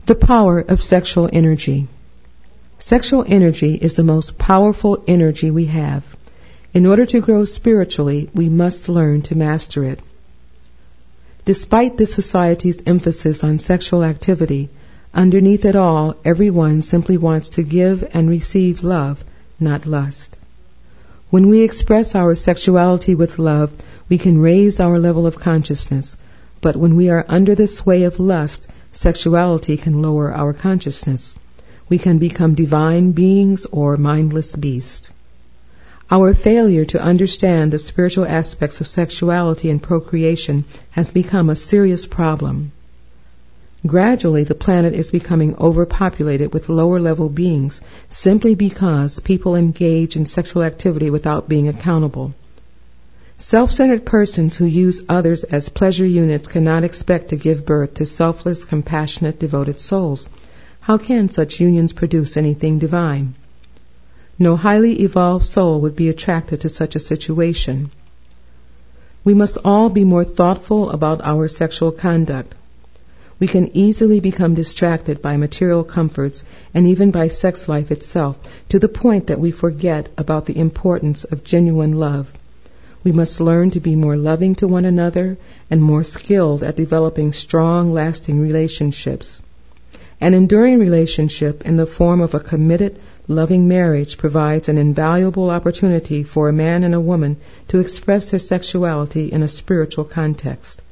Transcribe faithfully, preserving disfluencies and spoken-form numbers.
The power of sexual energy. Sexual energy is the most powerful energy we have. In order to grow spiritually, we must learn to master it. Despite this society's emphasis on sexual activity, underneath it all, everyone simply wants to give and receive love, not lust. When we express our sexuality with love, we can raise our level of consciousness, but when we are under the sway of lust, sexuality can lower our consciousness. We can become divine beings or mindless beasts. Our failure to understand the spiritual aspects of sexuality and procreation has become a serious problem. Gradually, the planet is becoming overpopulated with lower-level beings simply because people engage in sexual activity without being accountable. Self-centered persons who use others as pleasure units cannot expect to give birth to selfless, compassionate, devoted souls. How can such unions produce anything divine? No highly evolved soul would be attracted to such a situation. We must all be more thoughtful about our sexual conduct. We can easily become distracted by material comforts and even by sex life itself, to the point that we forget about the importance of genuine love. We must learn to be more loving to one another and more skilled at developing strong, lasting relationships. An enduring relationship in the form of a committed, loving marriage provides an invaluable opportunity for a man and a woman to express their sexuality in a spiritual context.